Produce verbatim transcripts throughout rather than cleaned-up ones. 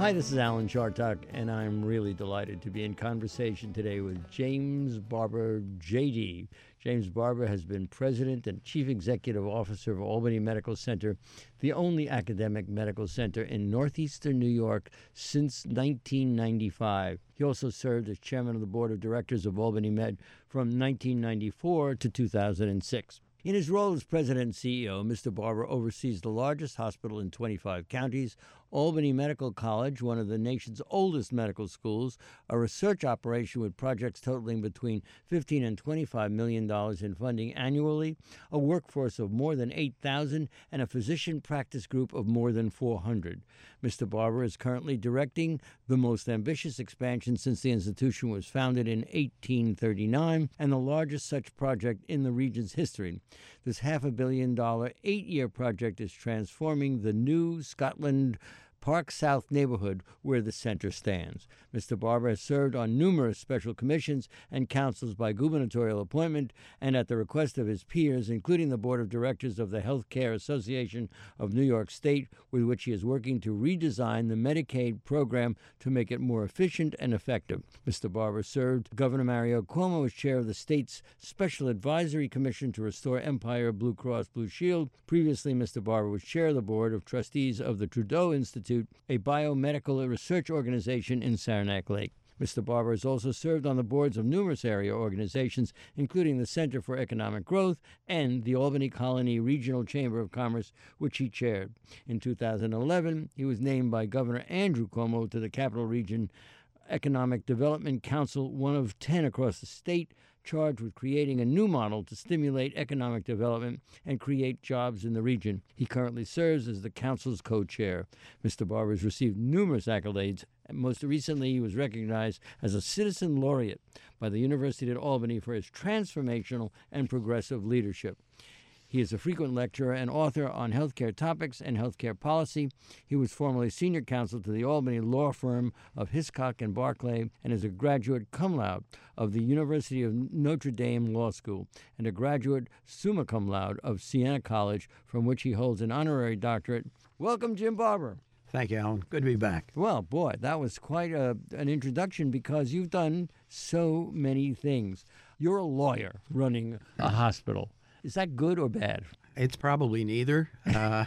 Hi, this is Alan Chartock, and I'm really delighted to be in conversation today with James Barber, J D. James Barber has been president and chief executive officer of Albany Medical Center, the only academic medical center in northeastern New York since nineteen ninety-five. He also served as chairman of the board of directors of Albany Med from nineteen ninety-four to two thousand six. In his role as president and C E O, Mister Barber oversees the largest hospital in twenty-five counties, Albany Medical College, one of the nation's oldest medical schools, a research operation with projects totaling between fifteen and twenty-five million dollars in funding annually, a workforce of more than eight thousand, and a physician practice group of more than four hundred. Mister Barber is currently directing the most ambitious expansion since the institution was founded in eighteen thirty-nine and the largest such project in the region's history. This half a billion dollar, eight-year project is transforming the new Scotland Park South neighborhood where the center stands. Mister Barber has served on numerous special commissions and councils by gubernatorial appointment and at the request of his peers, including the board of directors of the Healthcare Association of New York State, with which he is working to redesign the Medicaid program to make it more efficient and effective. Mister Barber served Governor Mario Cuomo as chair of the state's Special Advisory Commission to restore Empire Blue Cross Blue Shield. Previously, Mister Barber was chair of the board of trustees of the Trudeau Institute, a biomedical research organization in Saranac Lake. Mister Barber has also served on the boards of numerous area organizations, including the Center for Economic Growth and the Albany Colony Regional Chamber of Commerce, which he chaired. In two thousand eleven, he was named by Governor Andrew Cuomo to the Capital Region Economic Development Council, one of ten across the state, charged with creating a new model to stimulate economic development and create jobs in the region. He currently serves as the council's co-chair. Mister Barber has received numerous accolades. Most recently, he was recognized as a citizen laureate by the University at Albany for his transformational and progressive leadership. He is a frequent lecturer and author on healthcare topics and healthcare policy. He was formerly senior counsel to the Albany law firm of Hiscock and Barclay and is a graduate cum laude of the University of Notre Dame Law School and a graduate summa cum laude of Siena College, from which he holds an honorary doctorate. Welcome, Jim Barber. Thank you, Alan. Good to be back. Well, boy, that was quite a, an introduction because you've done so many things. You're a lawyer running a hospital. Is that good or bad? It's probably neither. Uh,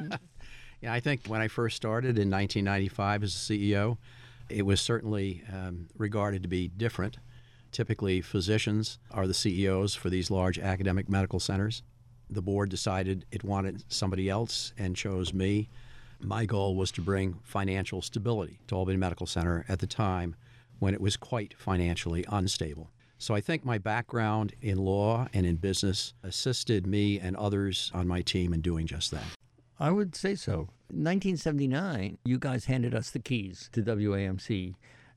yeah, I think when I first started in nineteen ninety-five as a C E O, it was certainly um, regarded to be different. Typically, physicians are the C E Os for these large academic medical centers. The board decided it wanted somebody else and chose me. My goal was to bring financial stability to Albany Medical Center at the time when it was quite financially unstable. So I think my background in law and in business assisted me and others on my team in doing just that. I would say so. In nineteen seventy-nine, you guys handed us the keys to W A M C,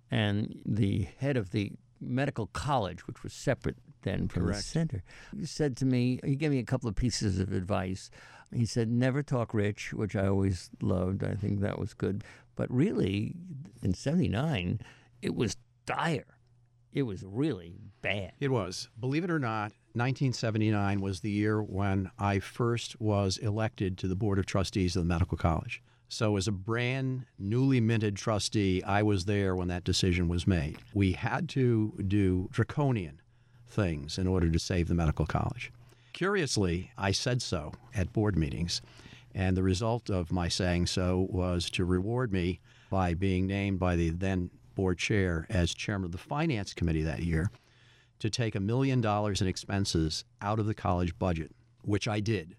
and the head of the medical college, which was separate then from Correct. the center, he said to me, he gave me a couple of pieces of advice. He said, never talk rich, which I always loved. I think that was good. But really, in seventy-nine, it was dire. It was really bad. It was. Believe it or not, nineteen seventy-nine was the year when I first was elected to the Board of Trustees of the Medical College. So as a brand newly minted trustee, I was there when that decision was made. We had to do draconian things in order to save the medical college. Curiously, I said so at board meetings, and the result of my saying so was to reward me by being named by the then board chair as chairman of the finance committee that year to take a million dollars in expenses out of the college budget, which I did.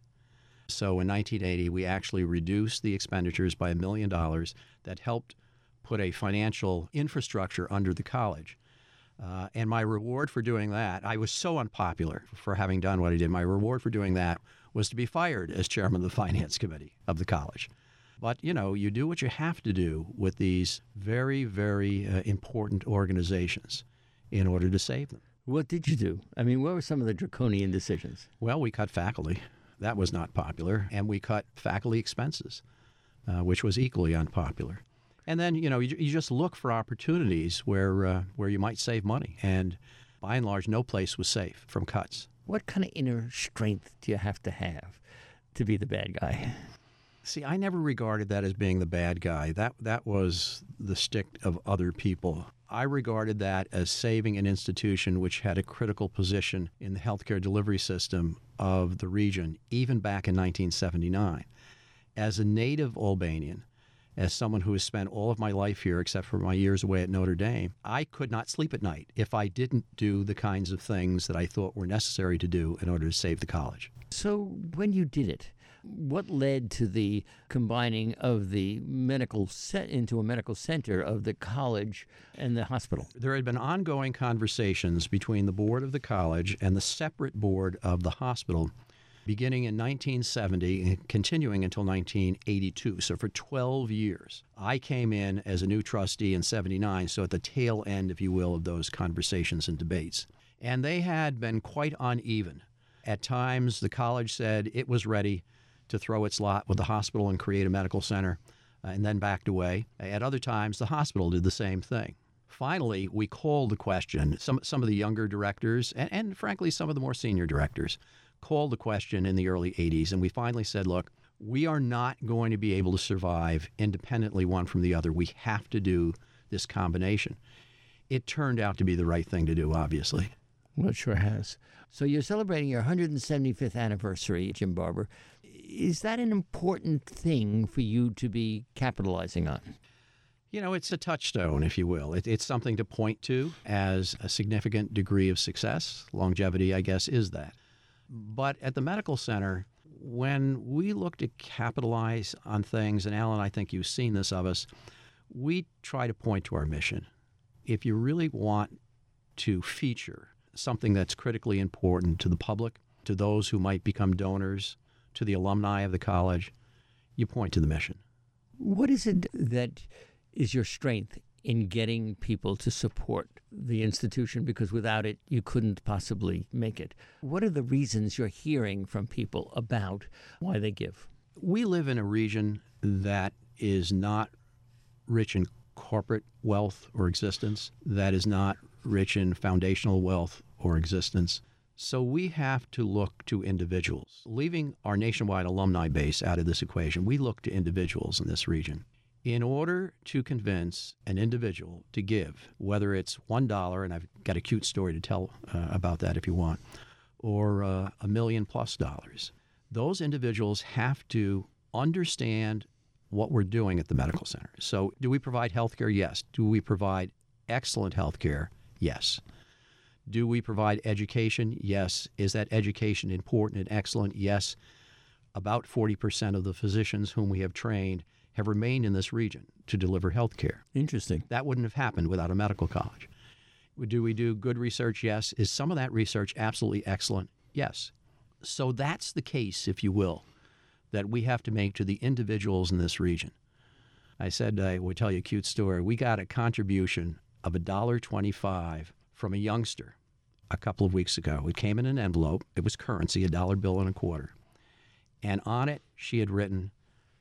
So in nineteen eighty, we actually reduced the expenditures by a million dollars that helped put a financial infrastructure under the college. Uh, and my reward for doing that, I was so unpopular for having done what I did. My reward for doing that was to be fired as chairman of the finance committee of the college. But, you know, you do what you have to do with these very, very uh, important organizations in order to save them. What did you do? I mean, what were some of the draconian decisions? Well, we cut faculty. That was not popular. And we cut faculty expenses, uh, which was equally unpopular. And then, you know, you, you just look for opportunities where uh, where you might save money. And by and large, no place was safe from cuts. What kind of inner strength do you have to have to be the bad guy? See, I never regarded that as being the bad guy. That that was the stick of other people. I regarded that as saving an institution which had a critical position in the healthcare delivery system of the region, even back in nineteen seventy-nine. As a native Albanian, as someone who has spent all of my life here, except for my years away at Notre Dame, I could not sleep at night if I didn't do the kinds of things that I thought were necessary to do in order to save the college. So when you did it, what led to the combining of the medical set into a medical center of the college and the hospital? There had been ongoing conversations between the board of the college and the separate board of the hospital beginning in nineteen seventy and continuing until nineteen eighty-two. So for twelve years, I came in as a new trustee in seventy-nine, so at the tail end, if you will, of those conversations and debates. And they had been quite uneven. At times, the college said it was ready to throw its lot with the hospital and create a medical center, uh, and then backed away. At other times, the hospital did the same thing. Finally, we called the question. Some, some of the younger directors, and, and frankly, some of the more senior directors, called the question in the early eighties, and we finally said, look, we are not going to be able to survive independently one from the other. We have to do this combination. It turned out to be the right thing to do, obviously. Well, it sure has. So you're celebrating your one hundred seventy-fifth anniversary, Jim Barber. Is that an important thing for you to be capitalizing on? You know, it's a touchstone, if you will. It, it's something to point to as a significant degree of success. Longevity, I guess, is that. But at the medical center, when we look to capitalize on things, and Alan, I think you've seen this of us, we try to point to our mission. If you really want to feature something that's critically important to the public, to those who might become donors, to the alumni of the college, you point to the mission. What is it that is your strength in getting people to support the institution? Because without it, you couldn't possibly make it. What are the reasons you're hearing from people about why they give? We live in a region that is not rich in corporate wealth or existence, that is not rich in foundational wealth or existence. So we have to look to individuals. Leaving our nationwide alumni base out of this equation, we look to individuals in this region. In order to convince an individual to give, whether it's one dollar, and I've got a cute story to tell uh, about that if you want, or uh, a million plus dollars, those individuals have to understand what we're doing at the medical center. So do we provide health care? Yes. Do we provide excellent health care? Yes. Do we provide education? Yes. Is that education important and excellent? Yes. About forty percent of the physicians whom we have trained have remained in this region to deliver health care. Interesting. That wouldn't have happened without a medical college. Do we do good research? Yes. Is some of that research absolutely excellent? Yes. So that's the case, if you will, that we have to make to the individuals in this region. I said I would tell you a cute story. We got a contribution of one dollar twenty-five from a youngster a couple of weeks ago. It came in an envelope. It was currency, a dollar bill and a quarter. And on it, she had written,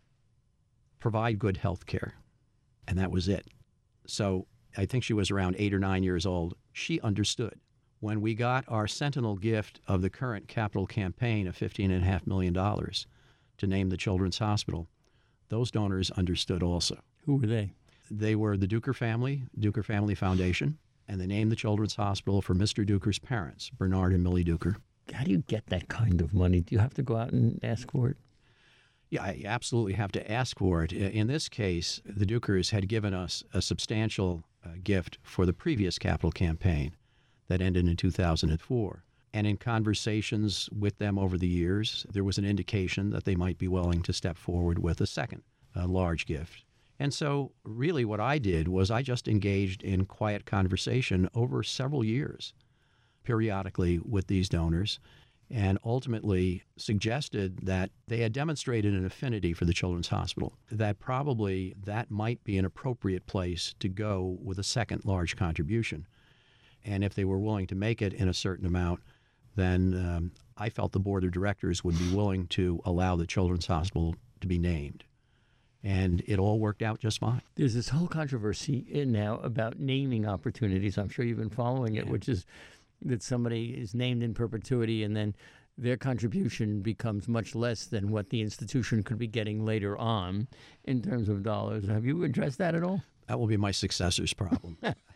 provide good health care. And that was it. So I think she was around eight or nine years old. She understood. When we got our Sentinel gift of the current capital campaign of fifteen point five million dollars to name the Children's Hospital, those donors understood also. Who were they? They were the Duker family, Duker Family Foundation, and they named the Children's Hospital for Mister Duker's parents, Bernard and Millie Duker. How do you get that kind of money? Do you have to go out and ask for it? Yeah, I absolutely have to ask for it. In this case, the Dukers had given us a substantial uh, gift for the previous capital campaign that ended in two thousand four. And in conversations with them over the years, there was an indication that they might be willing to step forward with a second uh, large gift. And so really what I did was I just engaged in quiet conversation over several years, periodically with these donors, and ultimately suggested that they had demonstrated an affinity for the Children's Hospital, that probably that might be an appropriate place to go with a second large contribution. And if they were willing to make it in a certain amount, then um, I felt the board of directors would be willing to allow the Children's Hospital to be named. And it all worked out just fine. There's this whole controversy now about naming opportunities. I'm sure you've been following it, Yeah. which is that somebody is named in perpetuity and then their contribution becomes much less than what the institution could be getting later on in terms of dollars. Have you addressed that at all? That will be my successor's problem.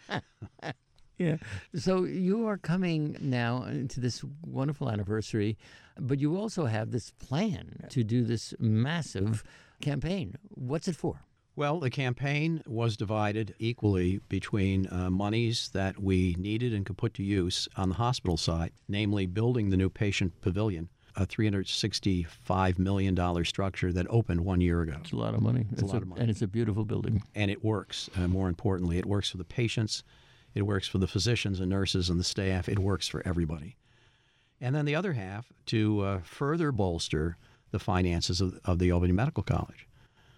Yeah. So you are coming now into this wonderful anniversary, but you also have this plan to do this massive campaign. What's it for? Well, the campaign was divided equally between uh, monies that we needed and could put to use on the hospital side, namely building the new patient pavilion, a three hundred sixty-five million dollars structure that opened one year ago. It's a lot of money. It's, it's a lot of money. And it's a beautiful building. And it works, uh, more importantly. It works for the patients. It works for the physicians and nurses and the staff. It works for everybody. And then the other half, to uh, further bolster the finances of, of the Albany Medical College.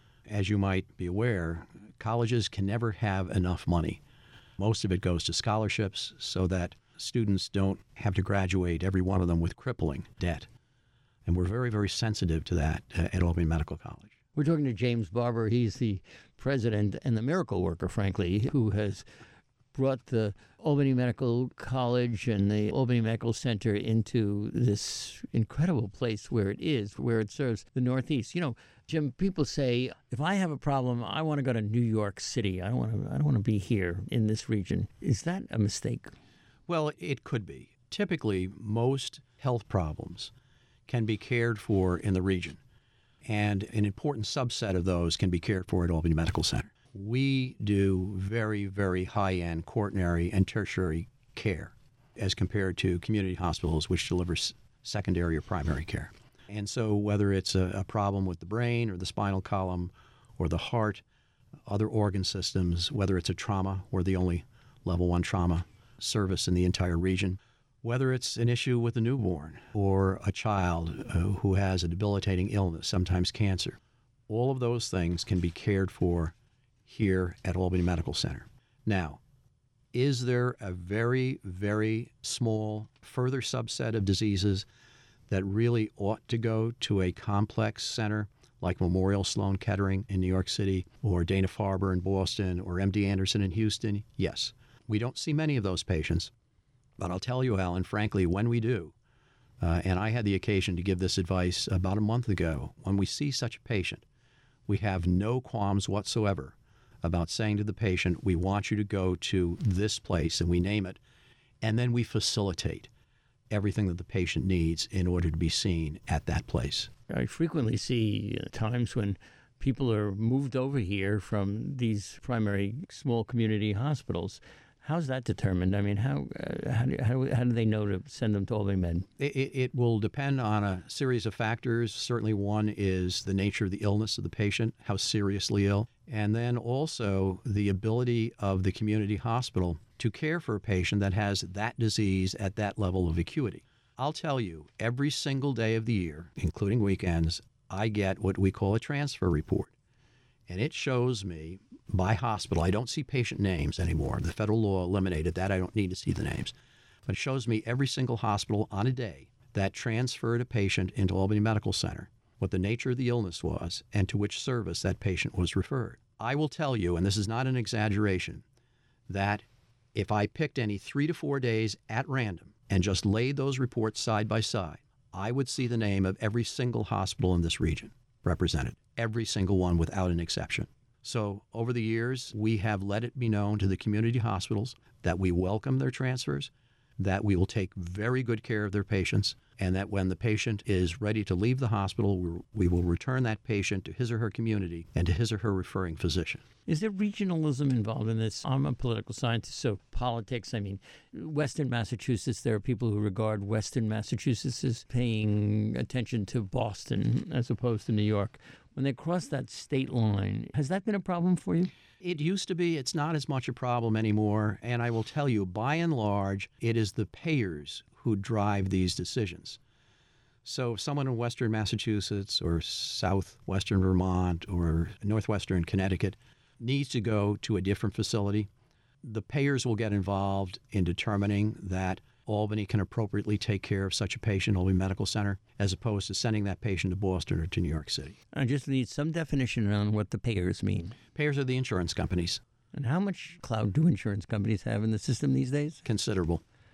As you might be aware, colleges can never have enough money. Most of it goes to scholarships so that students don't have to graduate, every one of them, with crippling debt. And we're very, very sensitive to that uh, at Albany Medical College. We're talking to James Barber. He's the president and the miracle worker, frankly, who has brought the Albany Medical College and the Albany Medical Center into this incredible place where it is, where it serves the Northeast. You know, Jim, people say, if I have a problem, I want to go to New York City. I don't want to, I don't want to be here in this region. Is that a mistake? Well, it could be. Typically, most health problems can be cared for in the region, and an important subset of those can be cared for at Albany Medical Center. We do very, very high-end quaternary and tertiary care as compared to community hospitals, which deliver s- secondary or primary care. And so whether it's a, a problem with the brain or the spinal column or the heart, other organ systems, whether it's a trauma, we're the only level one trauma service in the entire region, whether it's an issue with a newborn or a child uh, who has a debilitating illness, sometimes cancer, all of those things can be cared for here at Albany Medical Center. Now, is there a very, very small further subset of diseases that really ought to go to a complex center like Memorial Sloan Kettering in New York City or Dana-Farber in Boston or M D Anderson in Houston? Yes. We don't see many of those patients, but I'll tell you, Alan, frankly, when we do, uh, and I had the occasion to give this advice about a month ago, when we see such a patient, we have no qualms whatsoever about saying to the patient, we want you to go to this place, and we name it, and then we facilitate everything that the patient needs in order to be seen at that place. I frequently see times when people are moved over here from these primary small community hospitals. How's that determined? I mean, how uh, how, do, how, how do they know to send them to Albany Med? It, it will depend on a series of factors. Certainly one is the nature of the illness of the patient, how seriously ill, and then also the ability of the community hospital to care for a patient that has that disease at that level of acuity. I'll tell you, every single day of the year, including weekends, I get what we call a transfer report. And it shows me by hospital, I don't see patient names anymore. The federal law eliminated that. I don't need to see the names. But it shows me every single hospital on a day that transferred a patient into Albany Medical Center, what the nature of the illness was, and to which service that patient was referred. I will tell you, and this is not an exaggeration, that if I picked any three to four days at random and just laid those reports side by side, I would see the name of every single hospital in this region represented, every single one without an exception. So over the years, we have let it be known to the community hospitals that we welcome their transfers, that we will take very good care of their patients, and that when the patient is ready to leave the hospital, we we will return that patient to his or her community and to his or her referring physician. Is there regionalism involved in this? I'm a political scientist, so politics, I mean, Western Massachusetts, there are people who regard Western Massachusetts as paying attention to Boston as opposed to New York. When they cross that state line, has that been a problem for you? It used to be. It's not as much a problem anymore. And I will tell you, by and large, it is the payers who drive these decisions. So if someone in Western Massachusetts or Southwestern Vermont or Northwestern Connecticut needs to go to a different facility, the payers will get involved in determining that Albany can appropriately take care of such a patient, Albany Medical Center, as opposed to sending that patient to Boston or to New York City. I just need some definition on what the payers mean. Payers are the insurance companies. And how much clout do insurance companies have in the system these days? Considerable.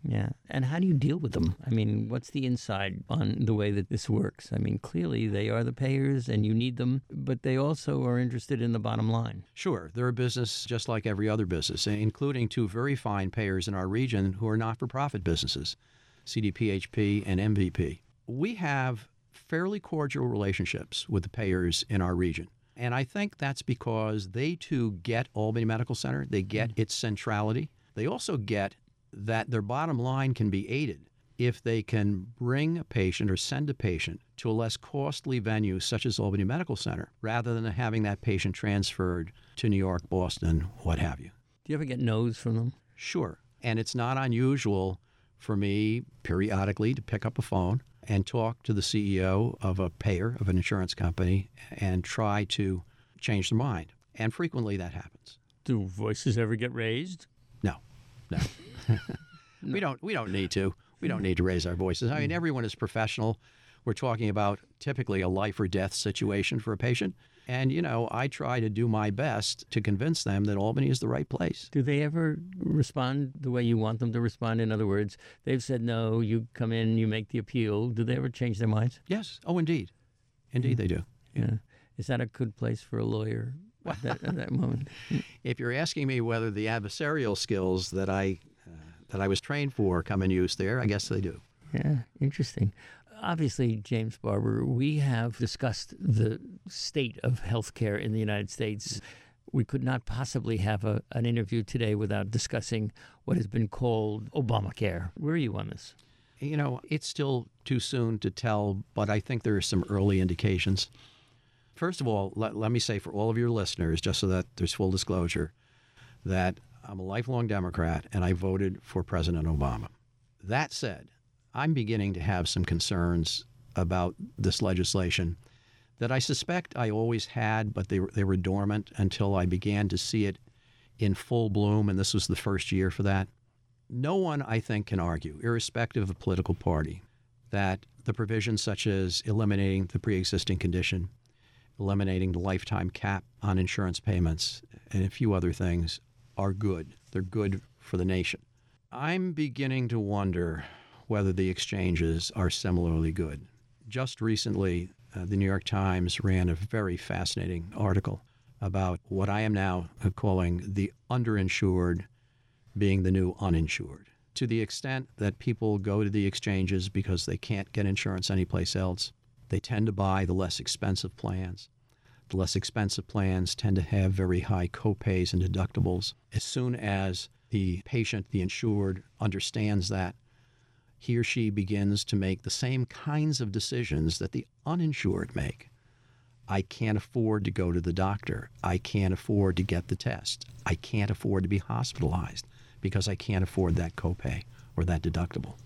Yeah. And how do you deal with them? I mean, what's the inside on the way that this works? I mean, clearly they are the payers and you need them, but they also are interested in the bottom line. Sure. They're a business just like every other business, including two very fine payers in our region who are not-for-profit businesses, C D P H P and M V P. We have fairly cordial relationships with the payers in our region. And I think that's because they too get Albany Medical Center. They get its centrality. They also get that their bottom line can be aided if they can bring a patient or send a patient to a less costly venue such as Albany Medical Center rather than having that patient transferred to New York, Boston, what have you. Do you ever get no's from them? Sure. And it's not unusual for me periodically to pick up a phone and talk to the C E O of a payer, of an insurance company, and try to change their mind. And frequently that happens. Do voices ever get raised? No, no. no. We don't, we don't need to. We don't need to raise our voices. I mean, everyone is professional. We're talking about typically a life or death situation for a patient. And, you know, I try to do my best to convince them that Albany is the right place. Do they ever respond the way you want them to respond? In other words, they've said no, you come in, you make the appeal. Do they ever change their minds? Yes. Oh, indeed. Indeed, they do. Yeah. Is that a good place for a lawyer at that, at that moment? If you're asking me whether the adversarial skills that I uh, that I was trained for come in use there, I guess they do. Yeah, interesting. Obviously, James Barber, we have discussed the state of healthcare in the United States. We could not possibly have a, an interview today without discussing what has been called Obamacare. Where are you on this? You know, it's still too soon to tell, but I think there are some early indications. First of all, let, let me say for all of your listeners, just so that there's full disclosure, that I'm a lifelong Democrat and I voted for President Obama. That said, I'm beginning to have some concerns about this legislation that I suspect I always had, but they were, they were dormant until I began to see it in full bloom, and this was the first year for that. No one, I think, can argue, irrespective of political party, that the provisions such as eliminating the pre-existing condition, eliminating the lifetime cap on insurance payments, and a few other things are good. They're good for the nation. I'm beginning to wonder whether the exchanges are similarly good. Just recently, uh, the New York Times ran a very fascinating article about what I am now calling the underinsured being the new uninsured. To the extent that people go to the exchanges because they can't get insurance anyplace else, they tend to buy the less expensive plans. The less expensive plans tend to have very high copays and deductibles. As soon as the patient, the insured, understands that, he or she begins to make the same kinds of decisions that the uninsured make. I can't afford to go to the doctor. I can't afford to get the test. I can't afford to be hospitalized because I can't afford that copay or that deductible.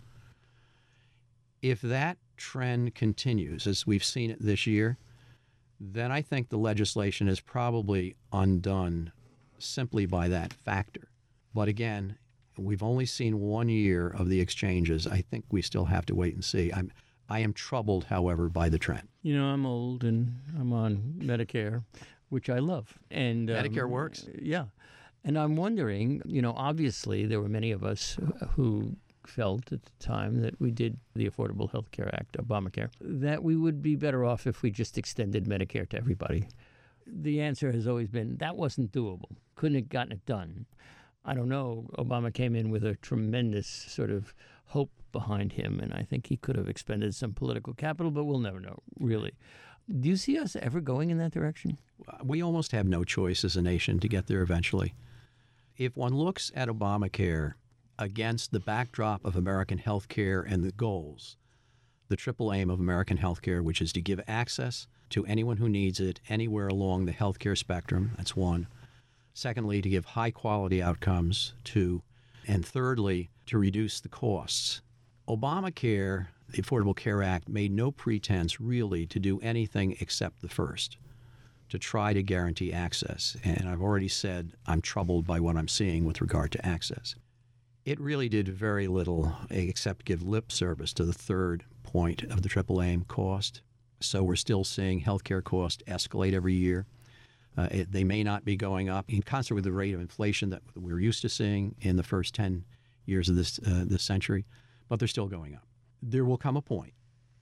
If that trend continues, as we've seen it this year, then I think the legislation is probably undone simply by that factor. But again, we've only seen one year of the exchanges. I think we still have to wait and see. I'm, I am troubled, however, by the trend. You know, I'm old and I'm on Medicare, which I love. And Medicare um, works? Yeah. And I'm wondering, you know, obviously there were many of us who felt at the time that we did the Affordable Health Care Act, Obamacare, that we would be better off if we just extended Medicare to everybody. The answer has always been that wasn't doable. Couldn't have gotten it done. I don't know. Obama came in with a tremendous sort of hope behind him, and I think he could have expended some political capital, but we'll never know, really. Do you see us ever going in that direction? We almost have no choice as a nation to get there eventually. If one looks at Obamacare against the backdrop of American health care and the goals, the triple aim of American health care, which is to give access to anyone who needs it anywhere along the health care spectrum, that's one. Secondly, to give high-quality outcomes, two. And thirdly, to reduce the costs. Obamacare, the Affordable Care Act, made no pretense really to do anything except the first, to try to guarantee access. And I've already said I'm troubled by what I'm seeing with regard to access. It really did very little except give lip service to the third point of the triple aim, cost. So we're still seeing healthcare costs escalate every year. Uh, it, they may not be going up in concert with the rate of inflation that we're used to seeing in the first ten years of this uh, this century, but they're still going up. There will come a point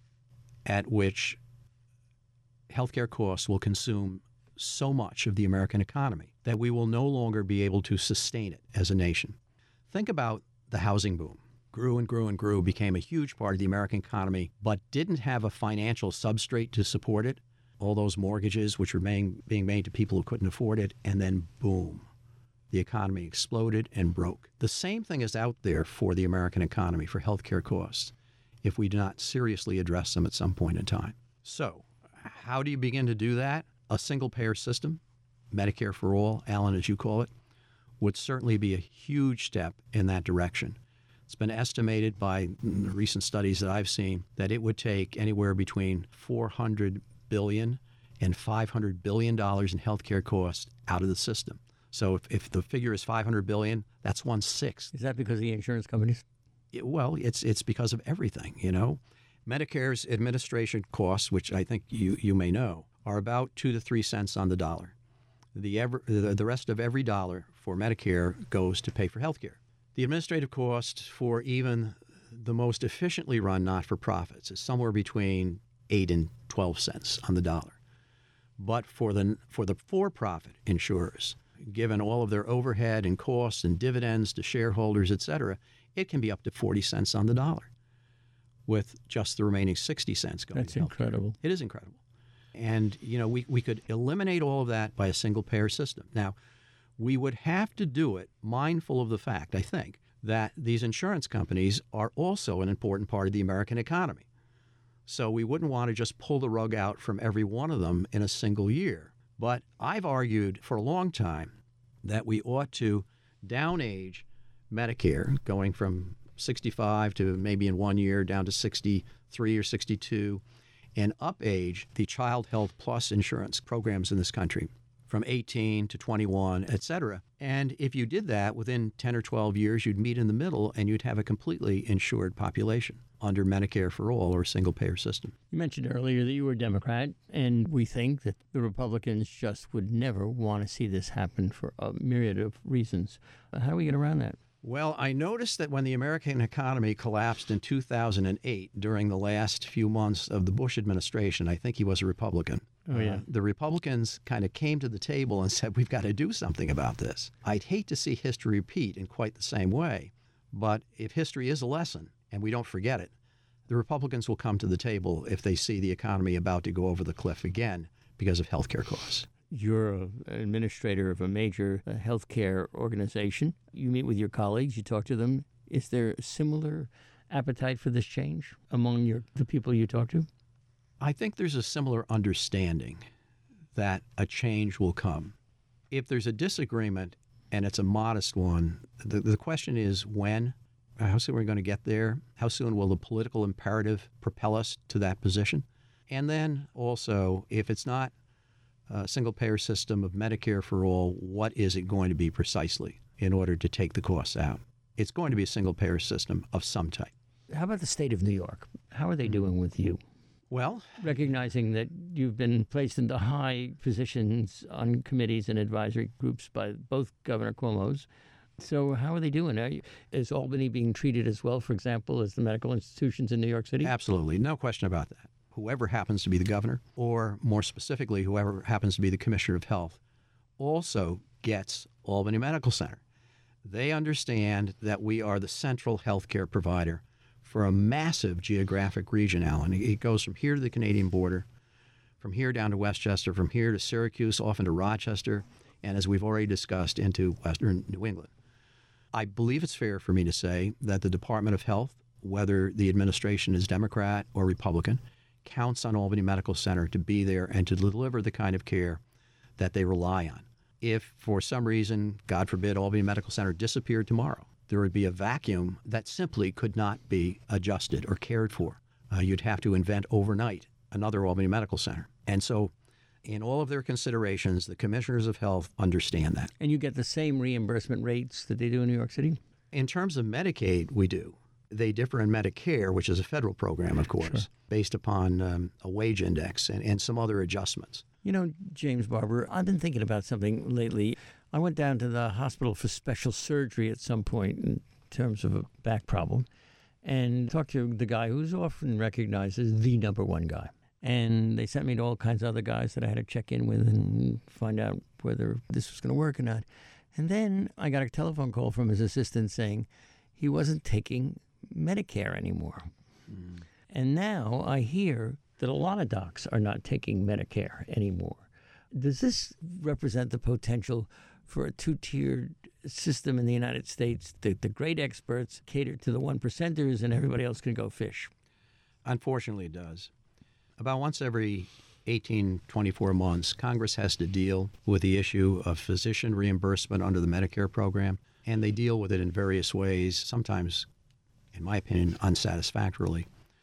at which healthcare costs will consume so much of the American economy that we will no longer be able to sustain it as a nation. Think about the housing boom. Grew and grew and grew, became a huge part of the American economy, but didn't have a financial substrate to support it. All those mortgages which were being, being made to people who couldn't afford it, and then boom, the economy exploded and broke. The same thing is out there for the American economy, for healthcare costs, if we do not seriously address them at some point in time. So, how do you begin to do that? A single-payer system, Medicare for all, Alan, as you call it, would certainly be a huge step in that direction. It's been estimated by the recent studies that I've seen that it would take anywhere between four hundred billion dollars and five hundred billion dollars in healthcare costs out of the system. So if, if the figure is five hundred billion dollars, that's one-sixth. Is that because of the insurance companies? It, well, it's it's because of everything, you know. Medicare's administration costs, which I think you, you may know, are about two to three cents on the dollar. The, ever, the, the rest of every dollar for Medicare goes to pay for health care. The administrative cost for even the most efficiently run not-for-profits is somewhere between eight and twelve cents on the dollar. But for the, for the for-profit insurers, given all of their overhead and costs and dividends to shareholders, et cetera, it can be up to forty cents on the dollar, with just the remaining sixty cents going That's to health care. incredible. It is incredible. And, you know, we, we could eliminate all of that by a single-payer system. Now, we would have to do it mindful of the fact, I think, that these insurance companies are also an important part of the American economy. So we wouldn't want to just pull the rug out from every one of them in a single year. But I've argued for a long time that we ought to down-age Medicare, going from sixty-five to maybe in one year down to sixty-three or sixty-two, and up-age the Child Health Plus insurance programs in this country from eighteen to twenty-one, et cetera. And if you did that within ten or twelve years, you'd meet in the middle and you'd have a completely insured population under Medicare for all or a single-payer system. You mentioned earlier that you were a Democrat, and we think that the Republicans just would never want to see this happen for a myriad of reasons. How do we get around that? Well, I noticed that when the American economy collapsed in two thousand eight during the last few months of the Bush administration, I think he was a Republican. Oh, yeah. Uh, the Republicans kind of came to the table and said, we've got to do something about this. I'd hate to see history repeat in quite the same way, but if history is a lesson and we don't forget it, the Republicans will come to the table if they see the economy about to go over the cliff again because of health care costs. You're an administrator of a major uh, healthcare organization. You meet with your colleagues, you talk to them. Is there a similar appetite for this change among your the people you talk to? I think there's a similar understanding that a change will come. If there's a disagreement, and it's a modest one, the, the question is when, how soon are we going to get there? How soon will the political imperative propel us to that position? And then also, if it's not a single-payer system of Medicare for all, what is it going to be precisely in order to take the costs out? It's going to be a single-payer system of some type. How about the state of New York? How are they doing with you? Well, recognizing that you've been placed into high positions on committees and advisory groups by both Governor Cuomo's. So how are they doing? Are you, is Albany being treated as well, for example, as the medical institutions in New York City? Absolutely. No question about that. Whoever happens to be the governor, or more specifically, whoever happens to be the commissioner of health, also gets Albany Medical Center. They understand that we are the central healthcare provider for a massive geographic region, Alan. It goes from here to the Canadian border, from here down to Westchester, from here to Syracuse, off into Rochester, and as we've already discussed, into western New England. I believe it's fair for me to say that the Department of Health, whether the administration is Democrat or Republican, counts on Albany Medical Center to be there and to deliver the kind of care that they rely on. If, for some reason, God forbid, Albany Medical Center disappeared tomorrow, there would be a vacuum that simply could not be adjusted or cared for. Uh, you'd have to invent overnight another Albany Medical Center. And so in all of their considerations, the commissioners of health understand that. And you get the same reimbursement rates that they do in New York City? In terms of Medicaid, we do. They differ in Medicare, which is a federal program, of course, sure, based upon um, a wage index and, and some other adjustments. You know, James Barber, I've been thinking about something lately. I went down to the hospital for special surgery at some point, and terms of a back problem, and talked to the guy who's often recognized as the number one guy. And they sent me to all kinds of other guys that I had to check in with and find out whether this was going to work or not. And then I got a telephone call from his assistant saying he wasn't taking Medicare anymore. Mm. And now I hear that a lot of docs are not taking Medicare anymore. Does this represent the potential for a two-tiered system in the United States? The, the great experts cater to the one percenters and everybody else can go fish. Unfortunately, it does. About once every eighteen, twenty-four months, Congress has to deal with the issue of physician reimbursement under the Medicare program, and they deal with it in various ways, sometimes, in my opinion, unsatisfactorily.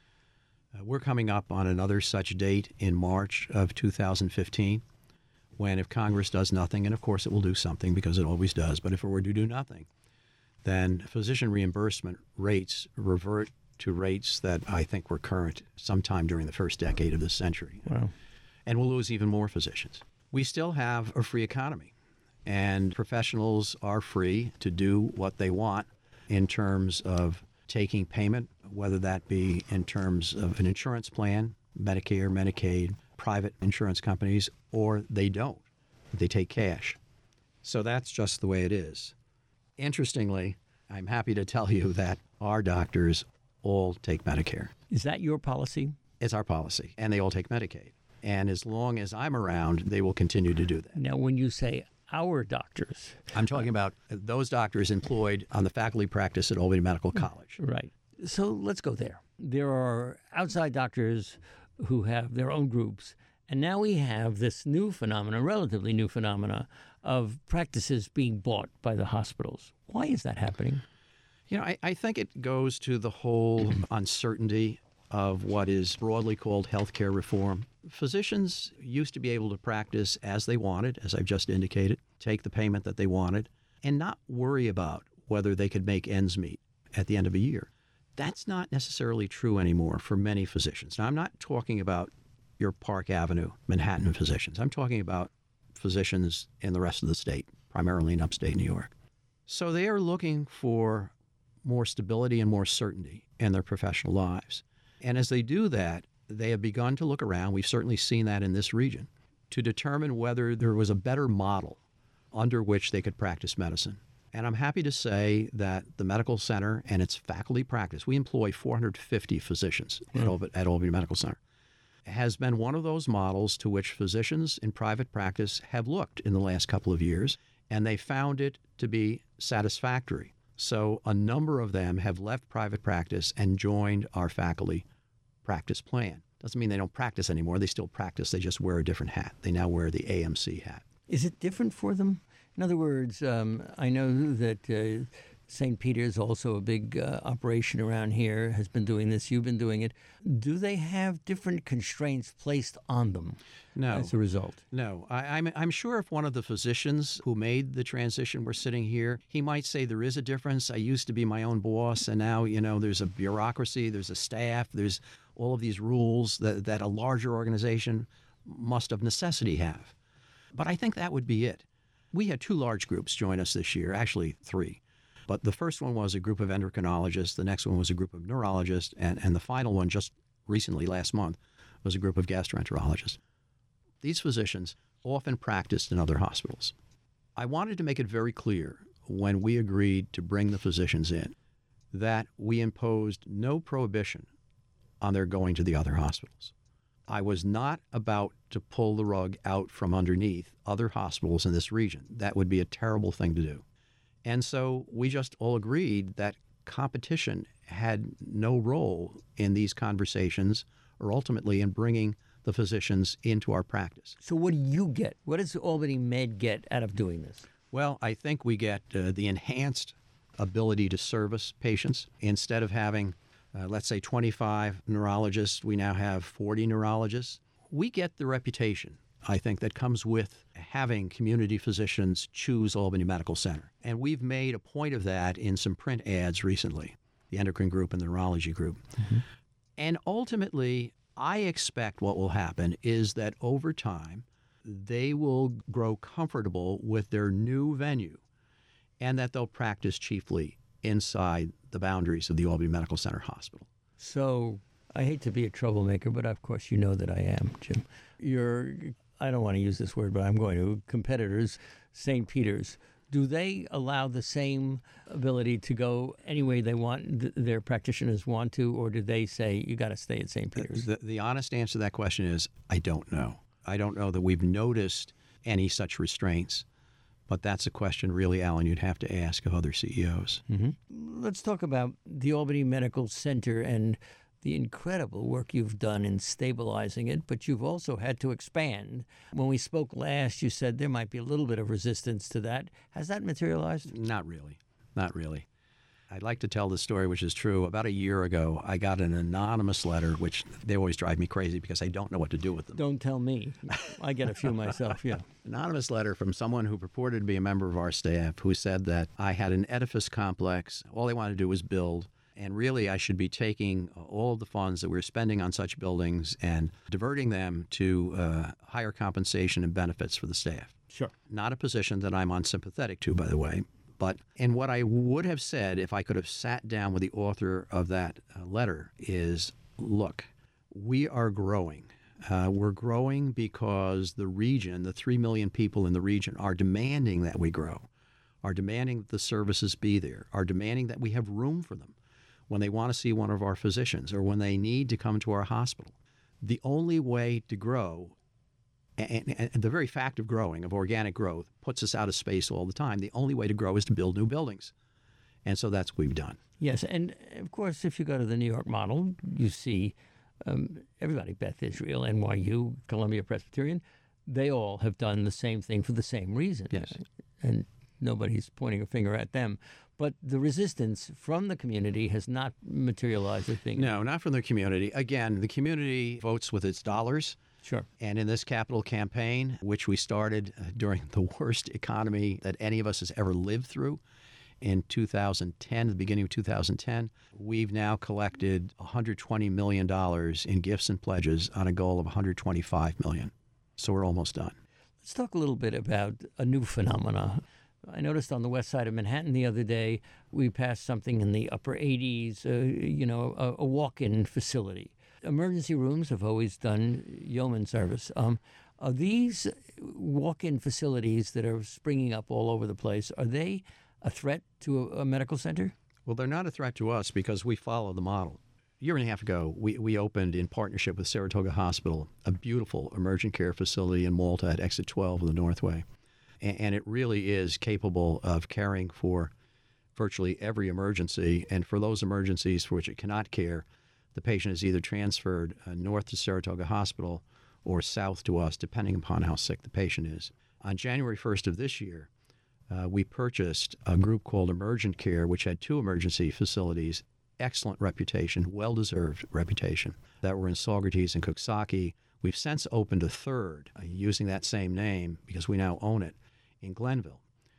Uh, we're coming up on another such date in March of two thousand fifteen, when if Congress does nothing, and of course it will do something because it always does, but if it were to do nothing, then physician reimbursement rates revert to rates that I think were current sometime during the first decade of this century. Wow. And we'll lose even more physicians. We still have a free economy, and professionals are free to do what they want in terms of taking payment, whether that be in terms of an insurance plan, Medicare, Medicaid, private insurance companies, or they don't. They take cash. So that's just the way it is. Interestingly, I'm happy to tell you that our doctors all take Medicare. Is that your policy? It's our policy, and they all take Medicaid. And as long as I'm around, they will continue to do that. Now, when you say our doctors, I'm talking about those doctors employed on the faculty practice at Albany Medical College. Right. So let's go there. There are outside doctors who have their own groups, and now we have this new phenomena, relatively new phenomena, of practices being bought by the hospitals. Why is that happening? You know, I, I think it goes to the whole uncertainty of what is broadly called healthcare reform. Physicians used to be able to practice as they wanted, as I've just indicated, take the payment that they wanted, and not worry about whether they could make ends meet at the end of a year. That's not necessarily true anymore for many physicians. Now, I'm not talking about your Park Avenue, Manhattan physicians. I'm talking about physicians in the rest of the state, primarily in upstate New York. So they are looking for more stability and more certainty in their professional lives. And as they do that, they have begun to look around, we've certainly seen that in this region, to determine whether there was a better model under which they could practice medicine. And I'm happy to say that the medical center and its faculty practice, we employ four hundred fifty physicians mm. at, Albany, at Albany Medical Center, has been one of those models to which physicians in private practice have looked in the last couple of years, and they found it to be satisfactory. So a number of them have left private practice and joined our faculty practice plan. Doesn't mean they don't practice anymore. They still practice. They just wear a different hat. They now wear the A M C hat. Is it different for them? In other words, um, I know that uh, Saint Peter's, also a big uh, operation around here, has been doing this. You've been doing it. Do they have different constraints placed on them no, as a result? No. I, I'm, I'm sure if one of the physicians who made the transition were sitting here, he might say there is a difference. I used to be my own boss, and now, you know, there's a bureaucracy, there's a staff, there's all of these rules that, that a larger organization must of necessity have. But I think that would be it. We had two large groups join us this year, actually three. But the first one was a group of endocrinologists, the next one was a group of neurologists, and, and the final one just recently, last month, was a group of gastroenterologists. These physicians often practiced in other hospitals. I wanted to make it very clear when we agreed to bring the physicians in that we imposed no prohibition on their going to the other hospitals. I was not about to pull the rug out from underneath other hospitals in this region. That would be a terrible thing to do. And so we just all agreed that competition had no role in these conversations or ultimately in bringing the physicians into our practice. So what do you get? What does Albany Med get out of doing this? Well, I think we get uh, the enhanced ability to service patients. Instead of having, uh, let's say, twenty-five neurologists, we now have forty neurologists. We get the reputation, I think, that comes with having community physicians choose Albany Medical Center. And we've made a point of that in some print ads recently, the endocrine group and the neurology group. Mm-hmm. And ultimately, I expect what will happen is that over time, they will grow comfortable with their new venue and that they'll practice chiefly inside the boundaries of the Albany Medical Center Hospital. So I hate to be a troublemaker, but of course you know that I am, Jim. Your, I don't want to use this word, but I'm going to, competitors, Saint Peter's, do they allow the same ability to go any way they want, th- their practitioners want to, or do they say, you got to stay at Saint Peter's? The, the honest answer to that question is, I don't know. I don't know that we've noticed any such restraints, but that's a question really, Alan, you'd have to ask of other C E Os. Mm-hmm. Let's talk about the Albany Medical Center and the incredible work you've done in stabilizing it, but you've also had to expand. When we spoke last, you said there might be a little bit of resistance to that. Has that materialized? Not really. Not really. I'd like to tell the story, which is true. About a year ago, I got an anonymous letter, which they always drive me crazy because I don't know what to do with them. Don't tell me. I get a few myself, yeah. Anonymous letter from someone who purported to be a member of our staff who said that I had an edifice complex. All they wanted to do was build. And really, I should be taking all of the funds that we were spending on such buildings and diverting them to uh, higher compensation and benefits for the staff. Sure. Not a position that I'm unsympathetic to, by the way. But, and what I would have said if I could have sat down with the author of that uh, letter is, look, we are growing. Uh, we're growing because the region, the three million people in the region, are demanding that we grow, are demanding that the services be there, are demanding that we have room for them when they want to see one of our physicians or when they need to come to our hospital. The only way to grow, and, and the very fact of growing, of organic growth, puts us out of space all the time. The only way to grow is to build new buildings. And so that's what we've done. Yes, and of course, if you go to the New York model, you see um, everybody, Beth Israel, N Y U, Columbia Presbyterian, they all have done the same thing for the same reason. Yes. And nobody's pointing a finger at them. But the resistance from the community has not materialized as being... No, not from the community. Again, the community votes with its dollars. Sure. And in this capital campaign, which we started uh, during the worst economy that any of us has ever lived through, in two thousand ten, the beginning of two thousand ten, we've now collected one hundred twenty million dollars in gifts and pledges on a goal of one hundred twenty-five million dollars. So we're almost done. Let's talk a little bit about a new phenomena. I noticed on the west side of Manhattan the other day, we passed something in the upper eighties, uh, you know, a, a walk-in facility. Emergency rooms have always done yeoman service. Um, are these walk-in facilities that are springing up all over the place, are they a threat to a, a medical center? Well, they're not a threat to us because we follow the model. A year and a half ago, we, we opened in partnership with Saratoga Hospital a beautiful emergent care facility in Malta at Exit twelve of the Northway. And it really is capable of caring for virtually every emergency. And for those emergencies for which it cannot care, the patient is either transferred uh, north to Saratoga Hospital or south to us, depending upon how sick the patient is. On January first of this year, uh, we purchased a group called Emergent Care, which had two emergency facilities, excellent reputation, well-deserved reputation, that were in Saugerties and Coxsackie. We've since opened a third uh, using that same name because we now own it in Glenville.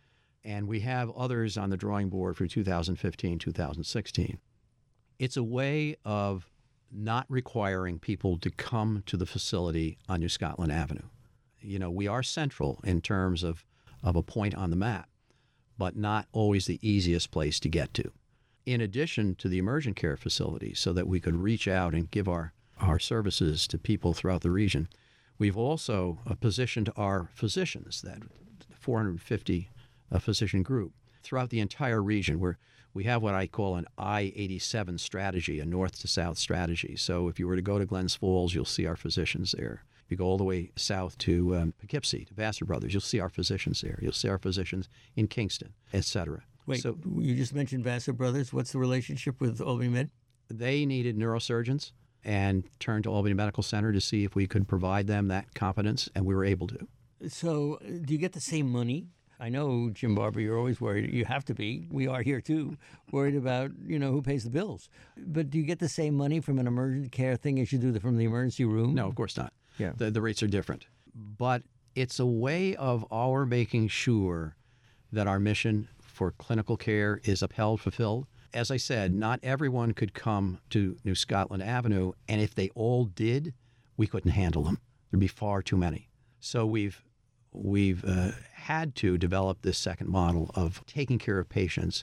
And we have others on the drawing board for two thousand fifteen, two thousand sixteen. It's a way of not requiring people to come to the facility on New Scotland Avenue. You know, we are central in terms of, of a point on the map, but not always the easiest place to get to. In addition to the emergent care facilities, so that we could reach out and give our, our services to people throughout the region, we've also uh, positioned our physicians, that four hundred fifty uh, physician group, throughout the entire region, where we have what I call an I eighty-seven strategy, a north to south strategy. So if you were to go to Glens Falls, you'll see our physicians there. If you go all the way south to um, Poughkeepsie, to Vassar Brothers, you'll see our physicians there. You'll see our physicians in Kingston, et cetera. Wait, so, you just mentioned Vassar Brothers. What's the relationship with Albany Med? They needed neurosurgeons and turned to Albany Medical Center to see if we could provide them that competence, and we were able to. So do you get the same money? I know, Jim Barber, you're always worried. You have to be. We are here, too, worried about, you know, who pays the bills. But do you get the same money from an emergent care thing as you do from the emergency room? No, of course not. Yeah. The, the rates are different. But it's a way of our making sure that our mission for clinical care is upheld, fulfilled. As I said, not everyone could come to New Scotland Avenue, and if they all did, we couldn't handle them. There'd be far too many. So we've we've uh, had to develop this second model of taking care of patients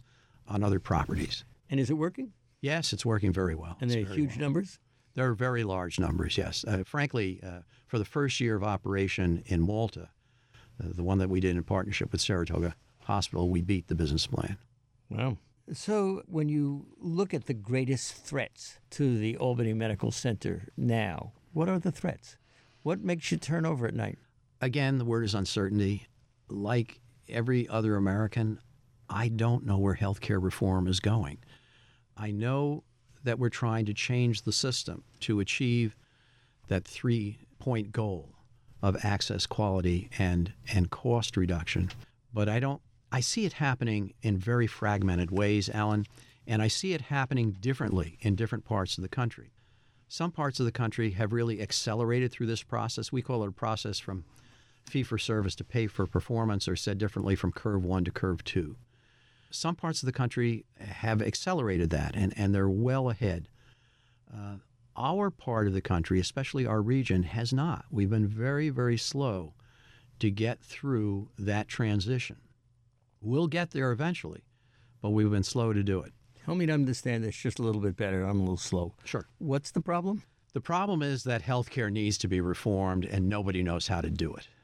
on other properties. And is it working? Yes, it's working very well. And It's they're very huge well. numbers? There are very large numbers, yes. Uh, frankly, uh, for the first year of operation in Malta, uh, the one that we did in partnership with Saratoga Hospital, we beat the business plan. Wow. So when you look at the greatest threats to the Albany Medical Center now, what are the threats? What makes you turn over at night? Again, the word is uncertainty. Like every other American, I don't know where healthcare reform is going. I know that we're trying to change the system to achieve that three-point goal of access, quality, and and cost reduction. But I don't. I see it happening in very fragmented ways, Alan, and I see it happening differently in different parts of the country. Some parts of the country have really accelerated through this process. We call it a process from fee-for-service to pay-for-performance, or said differently, from curve one to curve two. Some parts of the country have accelerated that, and, and they're well ahead. Uh, our part of the country, especially our region, has not. We've been very, very slow to get through that transition. We'll get there eventually, but we've been slow to do it. Help me to understand this just a little bit better. I'm a little slow. Sure. What's the problem? The problem is that healthcare needs to be reformed, and nobody knows how to do it.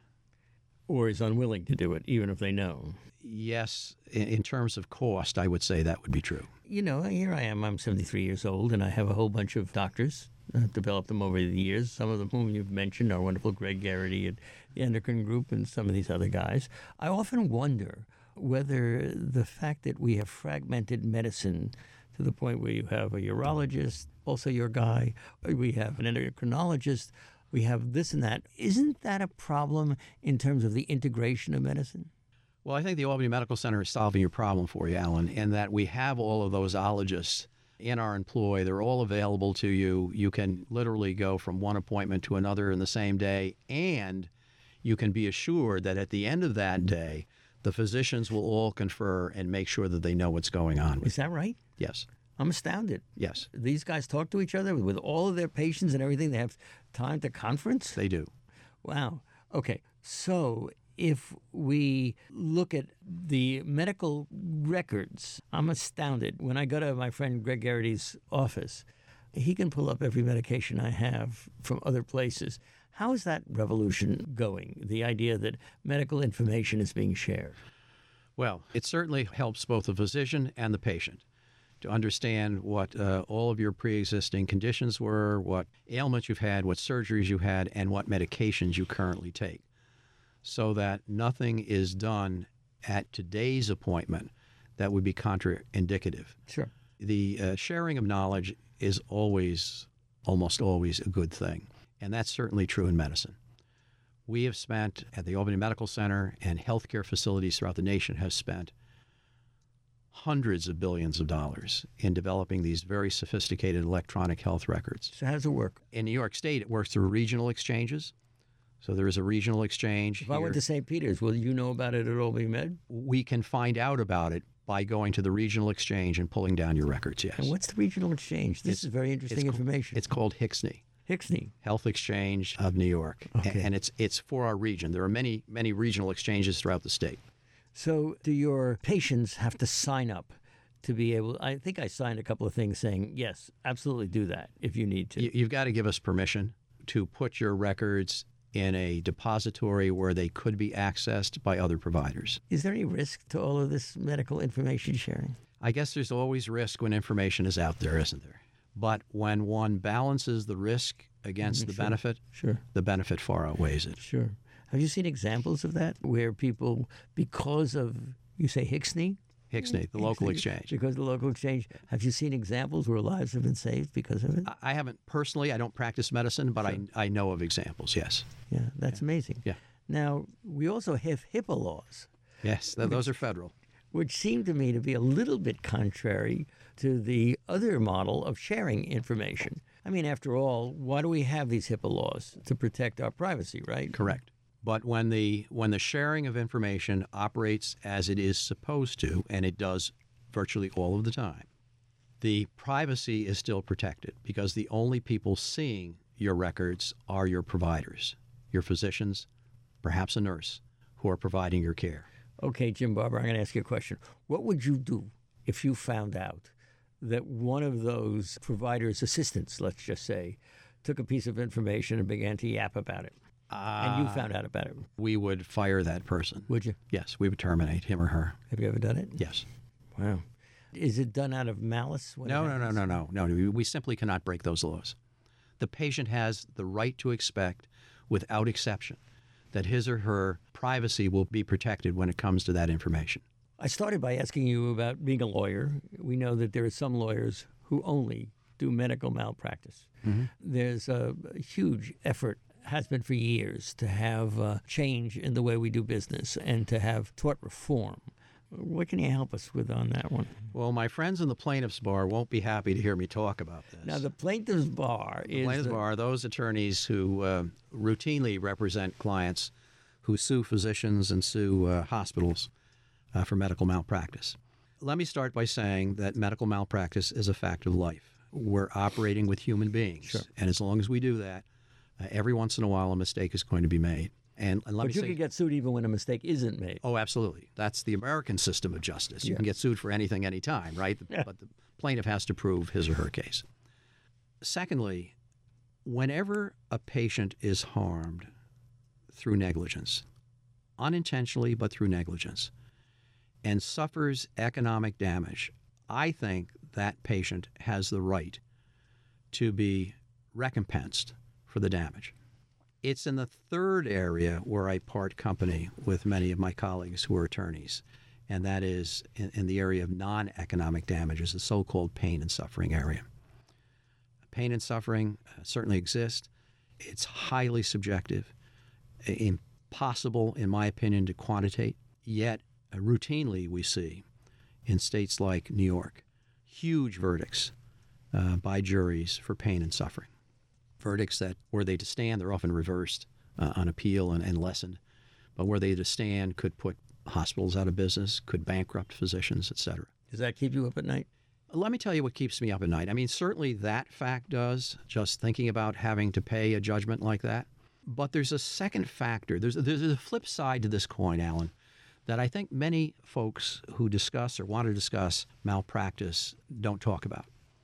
Or is unwilling to do it, even if they know? Yes, in, in terms of cost, I would say that would be true. You know, here I am. I'm seventy-three years old, and I have a whole bunch of doctors. I've developed them over the years. Some of them whom you've mentioned are wonderful, Greg Garrity at the Endocrine Group and some of these other guys. I often wonder whether the fact that we have fragmented medicine to the point where you have a urologist, also your guy, we have an endocrinologist, we have this and that, isn't that a problem in terms of the integration of medicine? Well, I think the Albany Medical Center is solving your problem for you, Alan, in that we have all of those ologists in our employ. They're all available to you. You can literally go from one appointment to another in the same day, and you can be assured that at the end of that day, the physicians will all confer and make sure that they know what's going on. Is that right? Yes. I'm astounded. Yes. These guys talk to each other with all of their patients and everything. They have time to conference? They do. Wow. Okay. So if we look at the medical records, I'm astounded. When I go to my friend Greg Garrity's office, he can pull up every medication I have from other places. How is that revolution going, the idea that medical information is being shared? Well, it certainly helps both the physician and the patient to understand what uh, all of your pre-existing conditions were, what ailments you've had, what surgeries you had, and what medications you currently take, so that nothing is done at today's appointment that would be contraindicative. Sure. The uh, sharing of knowledge is always, almost always, a good thing, and that's certainly true in medicine. We have spent, at the Albany Medical Center and healthcare facilities throughout the nation, have spent hundreds of billions of dollars in developing these very sophisticated electronic health records. So how does it work? In New York State, it works through regional exchanges. So there is a regional exchange. If here. I went to Saint Peter's, will you know about it at Albany Med? We can find out about it by going to the regional exchange and pulling down your records, yes. And what's the regional exchange? This It's- is very interesting it's, information. It's called HIXNY, Hicksney. Health Exchange of New York. Okay. And, and it's it's for our region. There are many, many regional exchanges throughout the state. So do your patients have to sign up to be able, I think I signed a couple of things saying, yes, absolutely do that if you need to. You, you've got to give us permission to put your records in a depository where they could be accessed by other providers. Is there any risk to all of this medical information sharing? I guess there's always risk when information is out there, isn't there? But when one balances the risk against the sure. benefit, Sure. the benefit far outweighs it. Sure. Have you seen examples of that where people, because of, you say Hicksney? HIXNY, the local Hicksney, exchange. Because of the local exchange. Have you seen examples where lives have been saved because of it? I- I haven't personally, I don't practice medicine, but Sure. I, I know of examples, yes. Yeah, that's amazing. Yeah. Now, we also have HIPAA laws, Yes, th- those are federal. which seem to me to be a little bit contrary to the other model of sharing information. I mean, after all, why do we have these HIPAA laws? To protect our privacy, right? Correct. But when the when the sharing of information operates as it is supposed to, and it does virtually all of the time, the privacy is still protected because the only people seeing your records are your providers, your physicians, perhaps a nurse, who are providing your care. Okay, Jim Barber, I'm going to ask you a question. What would you do if you found out that one of those providers' assistants, let's just say, took a piece of information and began to yap about it, Uh, and you found out about it? We would fire that person. Would you? Yes, we would terminate him or her. Have you ever done it? Yes. Wow. Is it done out of malice? when No, it no, no, happens? no, no, no. We we simply cannot break those laws. The patient has the right to expect, without exception, that his or her privacy will be protected when it comes to that information. I started by asking you about being a lawyer. We know that there are some lawyers who only do medical malpractice. Mm-hmm. There's a huge effort, has been for years, to have a change in the way we do business and to have tort reform. What can you help us with on that one? Well, my friends in the plaintiff's bar won't be happy to hear me talk about this. Now, the plaintiff's bar The is plaintiff's the- bar are those attorneys who uh, routinely represent clients who sue physicians and sue uh, hospitals uh, for medical malpractice. Let me start by saying that medical malpractice is a fact of life. We're operating with human beings. Sure. And as long as we do that, uh, every once in a while a mistake is going to be made. And, and let But me you say, can get sued even when a mistake isn't made. oh, absolutely. That's the American system of justice. You Yeah. can get sued for anything, anytime, right? Yeah. But the plaintiff has to prove his or her case. Secondly, whenever a patient is harmed through negligence, unintentionally but through negligence, and suffers economic damage, I think that patient has the right to be recompensed for the damage. It's in the third area where I part company with many of my colleagues who are attorneys, and that is in, in the area of non-economic damages, the so-called pain and suffering area. Pain and suffering uh, certainly exist. It's highly subjective, impossible, in my opinion, to quantitate, yet uh, routinely we see in states like New York huge verdicts uh, by juries for pain and suffering. Verdicts that, were they to stand, they're often reversed uh, on appeal and, and lessened, but were they to stand could put hospitals out of business, could bankrupt physicians, et cetera. Does that keep you up at night? Let me tell you what keeps me up at night. I mean, certainly that fact does, just thinking about having to pay a judgment like that. But there's a second factor. There's, there's a flip side to this coin, Alan, that I think many folks who discuss or want to discuss malpractice don't talk about.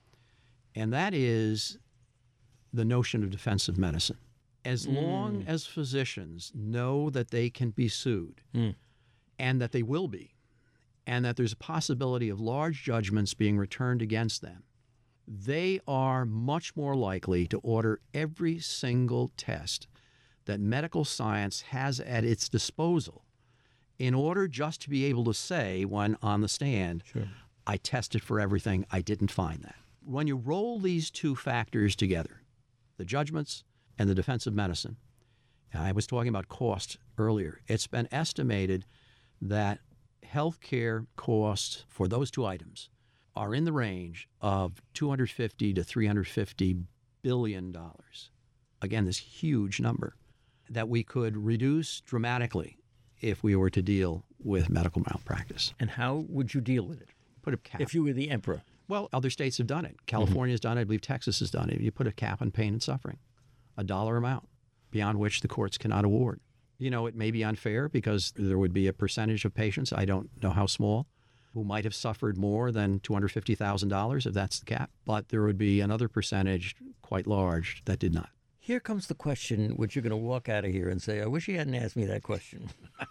And that is the notion of defensive medicine. As mm. long as physicians know that they can be sued mm. and that they will be, and that there's a possibility of large judgments being returned against them, they are much more likely to order every single test that medical science has at its disposal in order just to be able to say when on the stand, sure. I tested for everything, I didn't find that. When you roll these two factors together, the judgments and the defensive medicine, and I was talking about cost earlier, it's been estimated that health care costs for those two items are in the range of two hundred fifty to three hundred fifty billion dollars. Again, this huge number that we could reduce dramatically if we were to deal with medical malpractice. And how would you deal with it? Put a cap. If you were the emperor. Well, other states have done it. California's mm-hmm. done it. I believe Texas has done it. You put a cap on pain and suffering, a dollar amount beyond which the courts cannot award. You know, it may be unfair because there would be a percentage of patients, I don't know how small, who might have suffered more than two hundred fifty thousand dollars if that's the cap. But there would be another percentage, quite large, that did not. Here comes the question which you're going to walk out of here and say, I wish you hadn't asked me that question.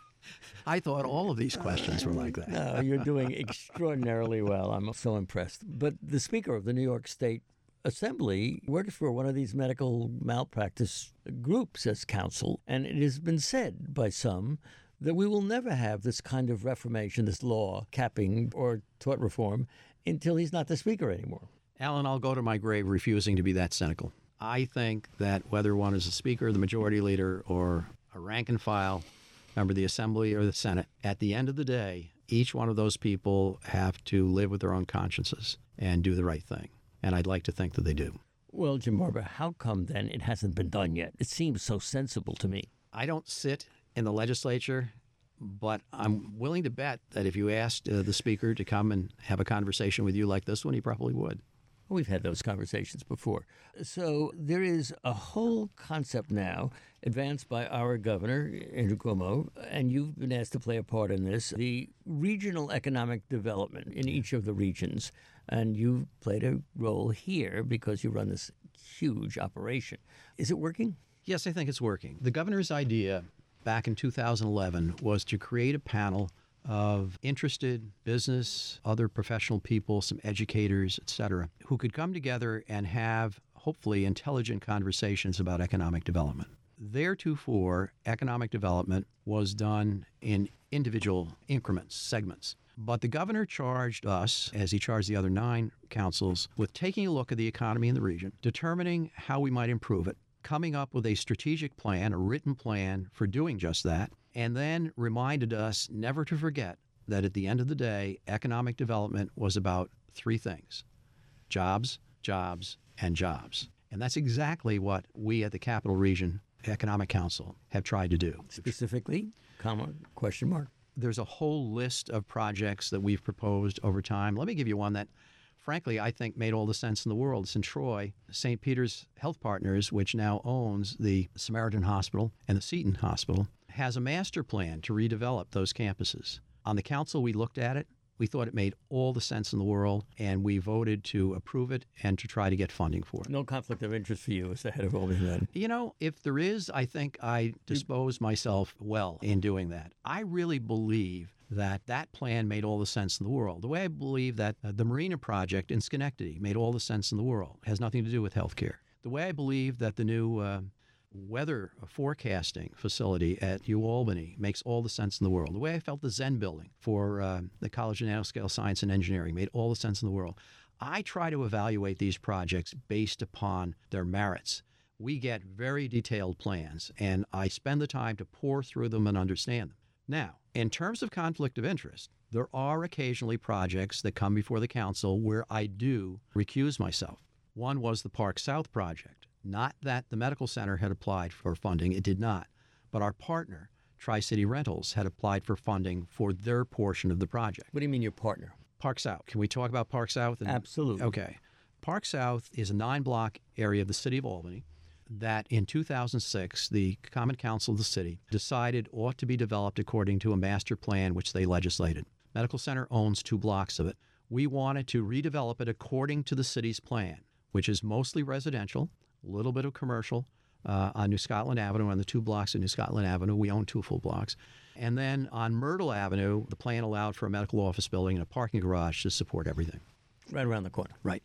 I thought all of these questions were like that. No, you're doing extraordinarily well. I'm so impressed. But the Speaker of the New York State Assembly works for one of these medical malpractice groups as counsel, and it has been said by some that we will never have this kind of reformation, this law capping or tort reform, until he's not the Speaker anymore. Alan, I'll go to my grave refusing to be that cynical. I think that whether one is a Speaker, the Majority Leader, or a rank and file member of the Assembly or the Senate, at the end of the day, each one of those people have to live with their own consciences and do the right thing. And I'd like to think that they do. Well, Jim Barber, how come then it hasn't been done yet? It seems so sensible to me. I don't sit in the legislature, but I'm willing to bet that if you asked uh, the Speaker to come and have a conversation with you like this one, he probably would. We've had those conversations before. So there is a whole concept now advanced by our governor, Andrew Cuomo, and you've been asked to play a part in this, the regional economic development in each of the regions. And you've played a role here because you run this huge operation. Is it working? Yes, I think it's working. The governor's idea back in two thousand eleven was to create a panel of interested business, other professional people, some educators, et cetera, who could come together and have, hopefully, intelligent conversations about economic development. Theretofore, economic development was done in individual increments, segments. But the governor charged us, as he charged the other nine councils, with taking a look at the economy in the region, determining how we might improve it, coming up with a strategic plan, a written plan for doing just that, and then reminded us never to forget that at the end of the day, economic development was about three things: jobs, jobs, and jobs. And that's exactly what we at the Capital Region Economic Council have tried to do. Specifically, comma, question mark. There's a whole list of projects that we've proposed over time. Let me give you one that, frankly, I think made all the sense in the world. It's in Troy. Saint Peter's Health Partners, which now owns the Samaritan Hospital and the Seton Hospital, has a master plan to redevelop those campuses. On the council, we looked at it. We thought it made all the sense in the world, and we voted to approve it and to try to get funding for it. No conflict of interest for you as the head of Albany then? You know, if there is, I think I dispose myself well in doing that. I really believe that that plan made all the sense in the world. The way I believe that uh, the Marina project in Schenectady made all the sense in the world. It has nothing to do with healthcare. The way I believe that the new uh, weather forecasting facility at UAlbany makes all the sense in the world. The way I felt the Zen building for uh, the College of Nanoscale Science and Engineering made all the sense in the world. I try to evaluate these projects based upon their merits. We get very detailed plans, and I spend the time to pore through them and understand them. Now, in terms of conflict of interest, there are occasionally projects that come before the council where I do recuse myself. One was the Park South project. Not that the medical center had applied for funding, it did not. But our partner, Tri-City Rentals, had applied for funding for their portion of the project. What do you mean your partner? Park South. Can we talk about Park South? And, Absolutely. Okay. Park South is a nine-block area of the city of Albany that in two thousand six, the Common Council of the city decided ought to be developed according to a master plan which they legislated. Medical Center owns two blocks of it. We wanted to redevelop it according to the city's plan, which is mostly residential, a little bit of commercial uh, on New Scotland Avenue, on the two blocks of New Scotland Avenue. We own two full blocks. And then on Myrtle Avenue, the plan allowed for a medical office building and a parking garage to support everything. Right around the corner. Right.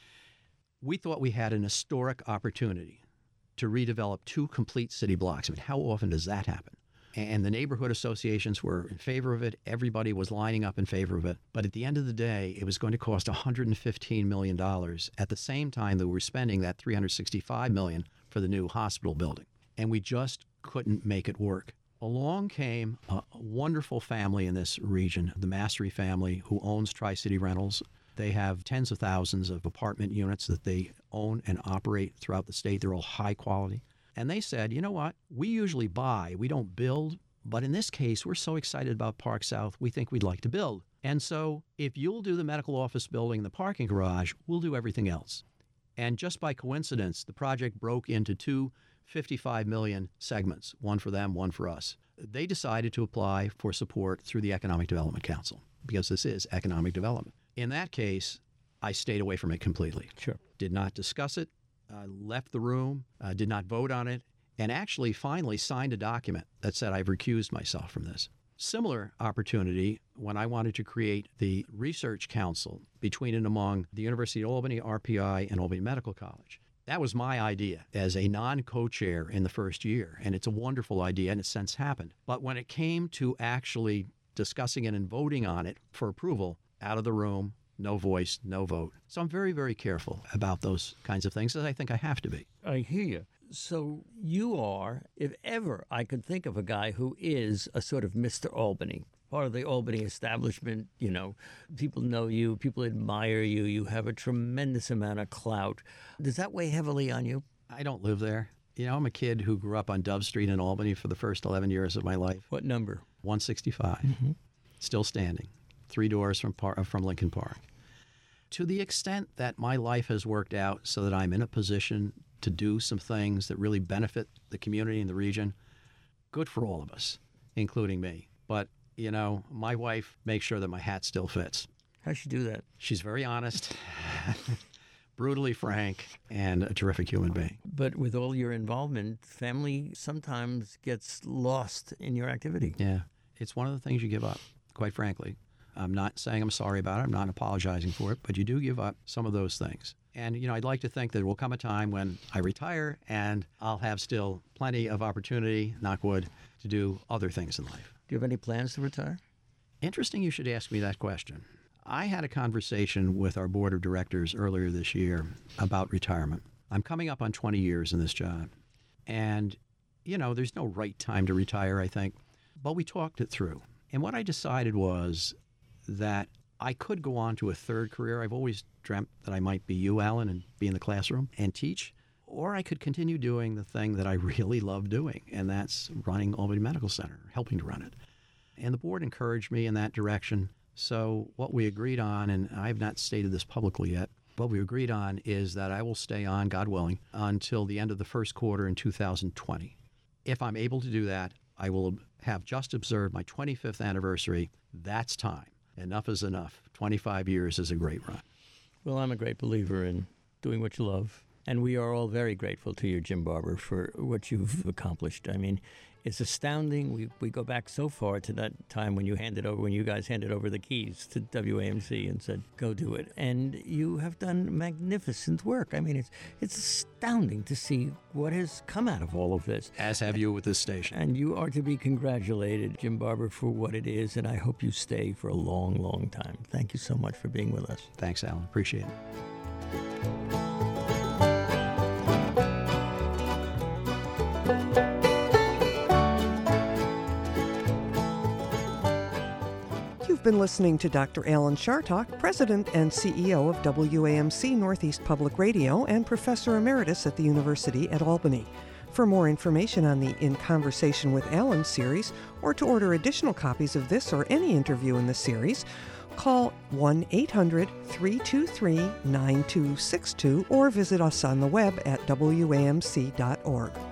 We thought we had an historic opportunity to redevelop two complete city blocks. I mean, how often does that happen? And the neighborhood associations were in favor of it. Everybody was lining up in favor of it. But at the end of the day, it was going to cost one hundred fifteen million dollars at the same time that we were spending that three hundred sixty-five million dollars for the new hospital building. And we just couldn't make it work. Along came a wonderful family in this region, the Mastery family, who owns Tri-City Rentals. They have tens of thousands of apartment units that they own and operate throughout the state. They're all high quality. And they said, you know what, we usually buy, we don't build, but in this case, we're so excited about Park South, we think we'd like to build. And so if you'll do the medical office building and the parking garage, we'll do everything else. And just by coincidence, the project broke into two fifty-five million segments, one for them, one for us. They decided to apply for support through the Economic Development Council, because this is economic development. In that case, I stayed away from it completely. Sure. Did not discuss it. Uh, left the room, uh, did not vote on it, and actually finally signed a document that said I've recused myself from this. Similar opportunity when I wanted to create the research council between and among the University of Albany, R P I, and Albany Medical College. That was my idea as a non-co-chair in the first year, and it's a wonderful idea, and it's since happened. But when it came to actually discussing it and voting on it for approval, out of the room, no voice, no vote. So I'm very, very careful about those kinds of things, as I think I have to be. I hear you. So you are, if ever I could think of a guy who is a sort of Mister Albany, part of the Albany establishment, you know, people know you, people admire you, you have a tremendous amount of clout. Does that weigh heavily on you? I don't live there. You know, I'm a kid who grew up on Dove Street in Albany for the first eleven years of my life. What number? one sixty-five. Mm-hmm. Still standing. Three doors from par- from Lincoln Park. To the extent that my life has worked out so that I'm in a position to do some things that really benefit the community and the region, good for all of us, including me. But, you know, my wife makes sure that my hat still fits. How'd she do that? She's very honest, brutally frank, and a terrific human being. But with all your involvement, family sometimes gets lost in your activity. Yeah, it's one of the things you give up, quite frankly. I'm not saying I'm sorry about it. I'm not apologizing for it, but you do give up some of those things. And, you know, I'd like to think that there will come a time when I retire and I'll have still plenty of opportunity, knock wood, to do other things in life. Do you have any plans to retire? Interesting you should ask me that question. I had a conversation with our board of directors earlier this year about retirement. I'm coming up on twenty years in this job. And, you know, there's no right time to retire, I think. But we talked it through. And what I decided was that I could go on to a third career. I've always dreamt that I might be you, Alan, and be in the classroom and teach. Or I could continue doing the thing that I really love doing, and that's running Albany Medical Center, helping to run it. And the board encouraged me in that direction. So what we agreed on, and I've not stated this publicly yet, what we agreed on is that I will stay on, God willing, until the end of the first quarter in two thousand twenty. If I'm able to do that, I will have just observed my twenty-fifth anniversary. That's time. Enough is enough. twenty-five years is a great run. Well, I'm a great believer in doing what you love. And we are all very grateful to you, Jim Barber, for what you've accomplished. I mean, it's astounding. We we go back so far to that time when you handed over, when you guys handed over the keys to W A M C and said, go do it. And you have done magnificent work. I mean, it's it's astounding to see what has come out of all of this. As have you with this station. And you are to be congratulated, Jim Barber, for what it is. And I hope you stay for a long, long time. Thank you so much for being with us. Thanks, Alan. Appreciate it. You've been listening to Doctor Alan Chartock, President and C E O of W A M C Northeast Public Radio and Professor Emeritus at the University at Albany. For more information on the In Conversation with Alan series, or to order additional copies of this or any interview in the series, call one eight hundred, three two three, nine two six two or visit us on the web at W A M C dot org.